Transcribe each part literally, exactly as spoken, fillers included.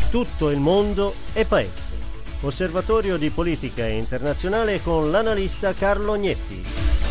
Tutto il mondo e paese. Osservatorio di politica internazionale con l'analista Carlo Gnetti.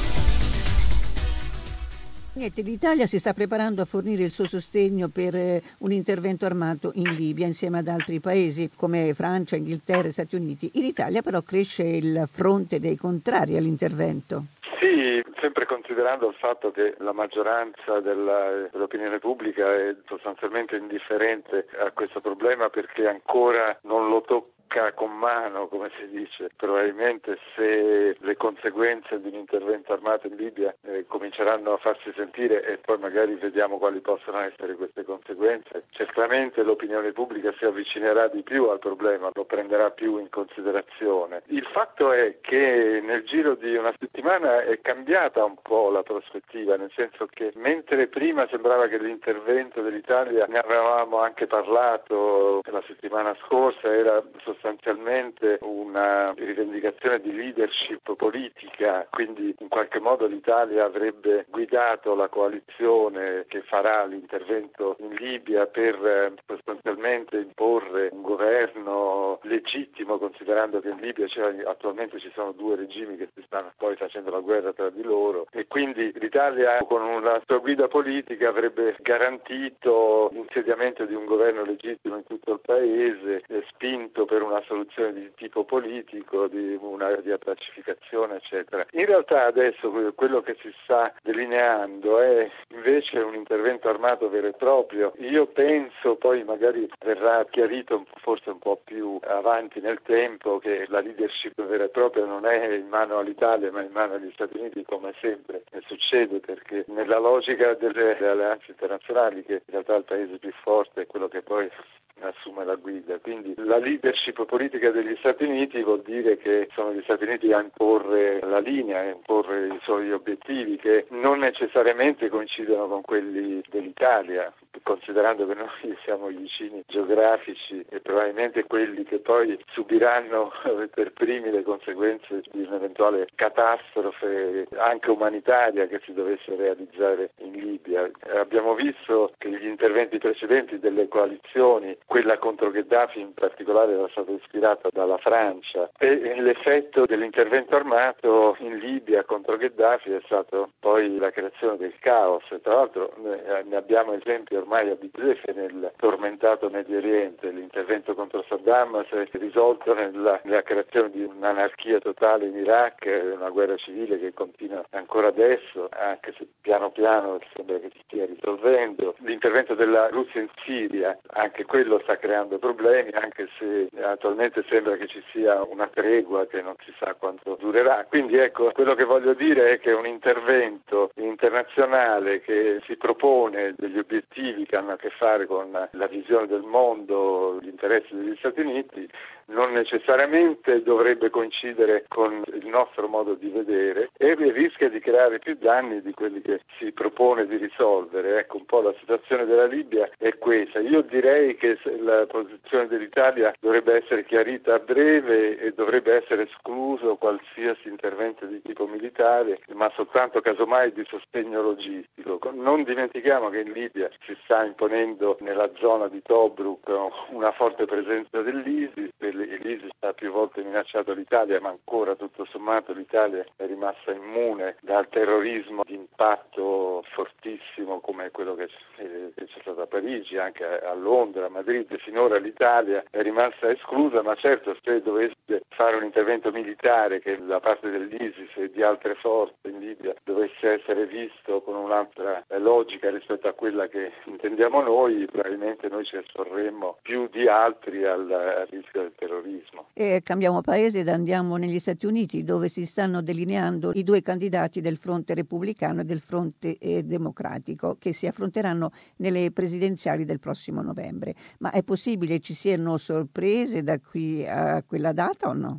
L'Italia si sta preparando a fornire il suo sostegno per eh, un intervento armato in Libia insieme ad altri paesi come Francia, Inghilterra e Stati Uniti. In Italia però cresce il fronte dei contrari all'intervento. Sì, sempre considerando il fatto che la maggioranza della, dell'opinione pubblica è sostanzialmente indifferente a questo problema perché ancora non lo tocca con mano, come si dice. Probabilmente se le conseguenze di un intervento armato in Libia eh, cominceranno a farsi sentire e poi magari vediamo quali possono essere queste conseguenze, certamente l'opinione pubblica si avvicinerà di più al problema, lo prenderà più in considerazione. Il fatto è che nel giro di una settimana è cambiata un po' la prospettiva, nel senso che mentre prima sembrava che l'intervento dell'Italia, ne avevamo anche parlato la settimana scorsa, era sostanzialmente una rivendicazione di leadership politica, quindi in qualche modo l'Italia avrebbe guidato la coalizione che farà l'intervento in Libia per eh, sostanzialmente imporre un governo legittimo, considerando che in Libia attualmente ci sono due regimi che si stanno poi facendo la guerra tra di loro, e quindi l'Italia con una sua guida politica avrebbe garantito l'insediamento di un governo legittimo in tutto il paese, e spinto per una soluzione di tipo politico, di un'area di pacificazione, eccetera. In realtà adesso quello che si sta delineando è invece un intervento armato vero e proprio. Io penso, poi magari verrà chiarito forse un po' più avanti nel tempo, che la leadership vera e propria non è in mano all'Italia ma in mano agli Stati Uniti, come sempre succede, perché nella logica delle, delle alleanze internazionali, che in realtà il paese più forte è quello che poi assume la guida, quindi la leadership politica degli Stati Uniti vuol dire che sono gli Stati Uniti a imporre la linea, a imporre i suoi obiettivi, che non necessariamente coincidono con quelli dell'Italia, considerando che noi siamo i vicini geografici e probabilmente quelli che poi subiranno per primi le conseguenze di un'eventuale catastrofe anche umanitaria che si dovesse realizzare in Libia. Abbiamo visto che gli interventi precedenti delle coalizioni, quella contro Gheddafi in particolare, era stata ispirata dalla Francia, e l'effetto dell'intervento armato in Libia contro Gheddafi è stato poi la creazione del caos. Tra l'altro ne abbiamo esempi ormai a bizzeffe nel tormentato Medio Oriente. L'intervento contro Saddam si è risolto nella, nella creazione di un'anarchia totale in Iraq, una guerra civile che continua ancora adesso, anche se piano piano sembra che si stia risolvendo. L'intervento della Russia in Siria, anche quello sta creando problemi, anche se attualmente sembra che ci sia una tregua che non si sa quanto durerà. Quindi ecco, quello che voglio dire è che un intervento internazionale che si propone degli obiettivi che hanno a che fare con la visione del mondo, gli interessi degli Stati Uniti, non necessariamente dovrebbe coincidere con il nostro modo di vedere e rischia di creare più danni di quelli che si propone di risolvere. Ecco, un po' la situazione della Libia è questa. Io direi che la posizione dell'Italia dovrebbe essere chiarita a breve e dovrebbe essere escluso qualsiasi intervento di tipo militare, ma soltanto casomai di sostegno logistico. Non dimentichiamo che in Libia si sta imponendo nella zona di Tobruk una forte presenza dell'ISIS. L'ISIS ha più volte minacciato l'Italia, ma ancora tutto sommato l'Italia è rimasta immune dal terrorismo di impatto fortissimo come quello che c'è stato a Parigi, anche a Londra, a Madrid. Finora l'Italia è rimasta esclusa, ma certo se dovesse fare un intervento militare che da parte dell'ISIS e di altre forze in Libia dovesse essere visto con un'altra logica rispetto a quella che intendiamo noi, probabilmente noi ci esporremmo più di altri al, al rischio del terrorismo. E cambiamo paese ed andiamo negli Stati Uniti, dove si stanno delineando i due candidati del fronte repubblicano e del fronte eh, democratico, che si affronteranno nelle presidenziali del prossimo novembre. Ma è possibile ci siano sorprese da qui a quella data o no? Sorprese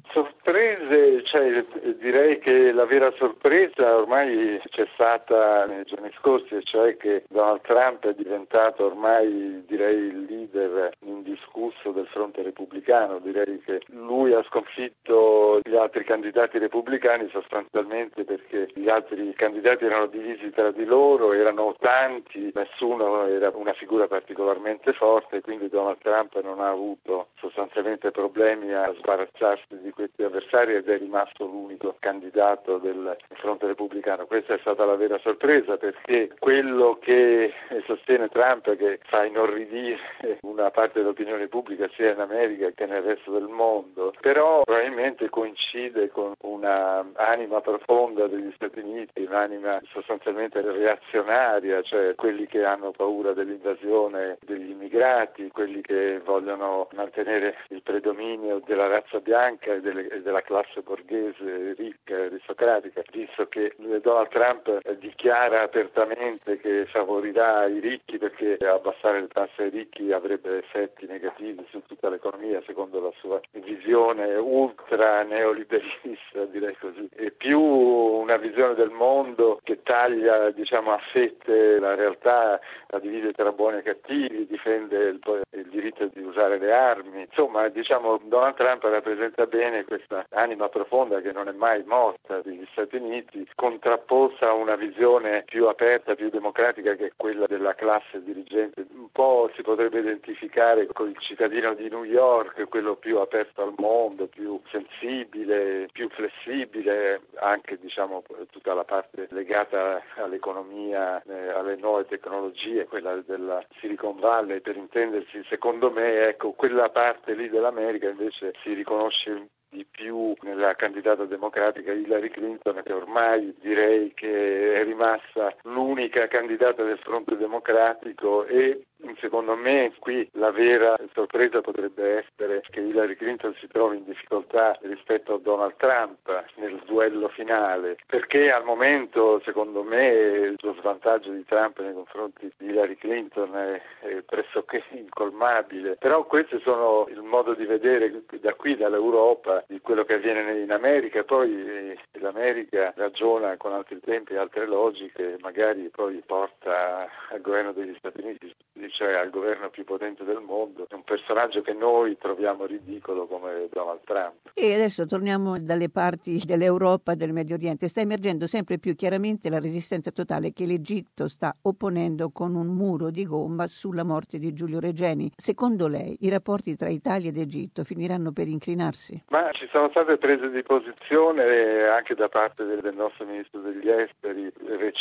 sorprese, cioè, direi che la vera sorpresa ormai c'è stata nei giorni scorsi, cioè che Donald Trump è diventato ormai, direi, il leader indiscusso del fronte repubblicano. Direi che lui ha sconfitto gli altri candidati repubblicani sostanzialmente perché gli altri candidati erano divisi tra di loro, erano tanti, nessuno era una figura particolarmente forte, quindi Donald Trump non ha avuto sostanzialmente problemi a sbarazzarsi di questi avversari ed è rimasto l'unico candidato del fronte repubblicano. Questa è stata la vera sorpresa, perché quello che sostiene Trump, che fa inorridire una parte dell'opinione pubblica sia in America che nel resto del mondo, però probabilmente coincide con una anima profonda degli Stati Uniti, un'anima sostanzialmente reazionaria, cioè quelli che hanno paura dell'invasione degli immigrati, quelli che vogliono mantenere il predominio della razza bianca e, delle, e della classe borghese ricca e aristocratica, visto che Donald Trump dichiara apertamente che favorirà i ricchi perché abbassare le tasse ai ricchi avrebbe effetti negativi su tutta l'economia, secondo la sua visione ultra neoliberista, direi così, e più una visione del mondo che taglia, diciamo, a fette la realtà, la divide tra buoni e cattivi, difende il, il diritto di usare le armi. Insomma, diciamo, Donald Trump rappresenta bene questa anima profonda che non è mai morta degli Stati Uniti, contrapposta a una visione più aperta, più democratica, che è quella della classe dirigente. Un po' si potrebbe identificare con il cittadino di New York, quello più aperto al mondo, più sensibile, più flessibile, anche, diciamo, tutta la parte legata all'economia, eh, alle nuove tecnologie, quella della Silicon Valley, per intendersi. Secondo me, ecco, quella parte lì dell'America invece si riconosce di più nella candidata democratica Hillary Clinton, che ormai direi che è rimasta l'unica candidata del fronte democratico, e secondo me qui la vera sorpresa potrebbe essere che Hillary Clinton si trovi in difficoltà rispetto a Donald Trump nel duello finale, perché al momento secondo me lo svantaggio di Trump nei confronti di Hillary Clinton è, è pressoché incolmabile. Però questi sono il modo di vedere da qui, dall'Europa, di quello che avviene in America. Poi l'America ragiona con altri tempi e altre logiche, magari poi porta al governo degli Stati Uniti, cioè al governo più potente del mondo, un personaggio che noi troviamo ridicolo come Donald Trump. E adesso torniamo dalle parti dell'Europa e del Medio Oriente. Sta emergendo sempre più chiaramente la resistenza totale che l'Egitto sta opponendo con un muro di gomma sulla morte di Giulio Regeni. Secondo lei i rapporti tra Italia ed Egitto finiranno per inclinarsi? Ma ci sono state prese di posizione anche da parte del nostro ministro degli esteri,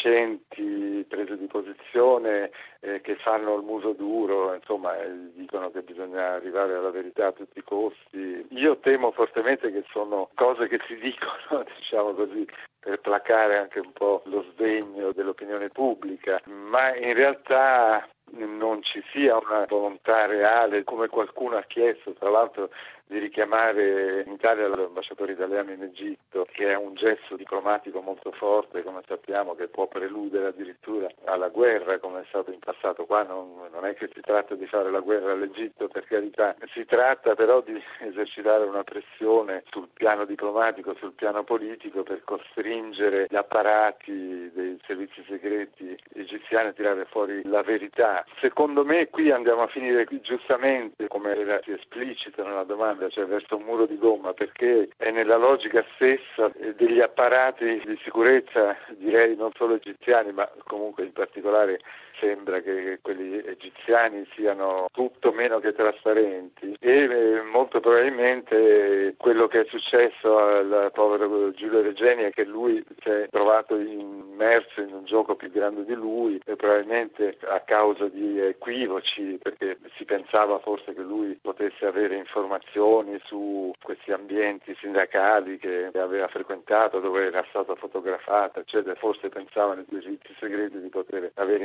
recenti prese di posizione eh, che fanno il muso duro, insomma, eh, dicono che bisogna arrivare alla verità a tutti i costi. Io temo fortemente che sono cose che si dicono, diciamo così, per placare anche un po' lo sdegno dell'opinione pubblica, ma in realtà non ci sia una volontà reale, come qualcuno ha chiesto, tra l'altro, di richiamare in Italia l'ambasciatore italiano in Egitto, che è un gesto diplomatico molto forte, come sappiamo, che può preludere addirittura alla guerra, come è stato in passato. Qua non, non è che si tratta di fare la guerra all'Egitto, per carità, si tratta però di esercitare una pressione sul piano diplomatico, sul piano politico, per costringere gli apparati dei servizi segreti egiziani a tirare fuori la verità. Secondo me qui andiamo a finire giustamente, come era esplicito nella domanda, cioè verso un muro di gomma, perché è nella logica stessa degli apparati di sicurezza, direi non solo egiziani, ma comunque in particolare sembra che quelli egiziani siano tutto meno che trasparenti, e molto probabilmente quello che è successo al povero Giulio Regeni è che lui si è trovato immerso in un gioco più grande di lui, e probabilmente a causa di equivoci, perché si pensava forse che lui potesse avere informazioni su questi ambienti sindacali che aveva frequentato, dove era stato fotografato, eccetera. Forse pensavano i servizi segreti di poter avere informazioni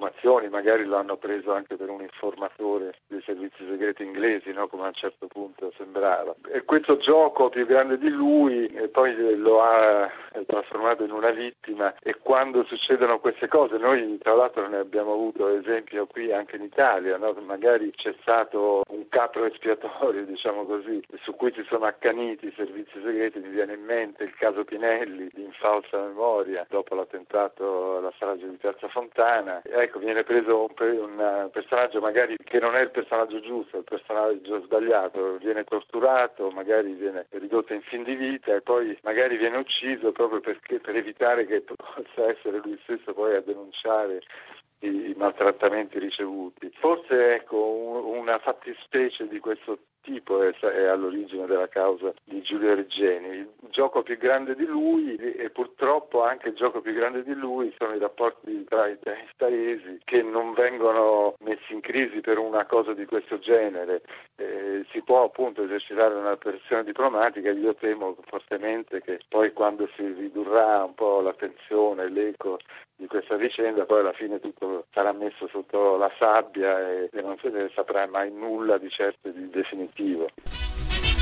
informazioni, magari lo hanno preso anche per un informatore dei servizi segreti inglesi, no? Come a un certo punto sembrava. E questo gioco più grande di lui e poi lo ha trasformato in una vittima, e quando succedono queste cose, noi tra l'altro ne abbiamo avuto esempio qui anche in Italia, no? Magari c'è stato un capro espiatorio, diciamo così, su cui si sono accaniti i servizi segreti. Mi viene in mente il caso Pinelli di infalsa memoria dopo l'attentato alla strage di Piazza Fontana. Ecco, viene preso un, un personaggio magari che non è il personaggio giusto, il personaggio sbagliato, viene torturato, magari viene ridotto in fin di vita e poi magari viene ucciso proprio perché, per evitare che possa essere lui stesso poi a denunciare i maltrattamenti ricevuti. Forse ecco una fattispecie di questo tipo è, è all'origine della causa di Giulio Regeni. Il gioco più grande di lui, e purtroppo anche il gioco più grande di lui, sono i rapporti tra i paesi che non vengono messi in crisi per una cosa di questo genere. Eh, si può appunto esercitare una pressione diplomatica. Io temo fortemente che poi quando si ridurrà un po' l'attenzione, l'eco di questa vicenda, poi alla fine tutto sarà messo sotto la sabbia e, e non se ne saprà mai nulla di certo e di definitivo.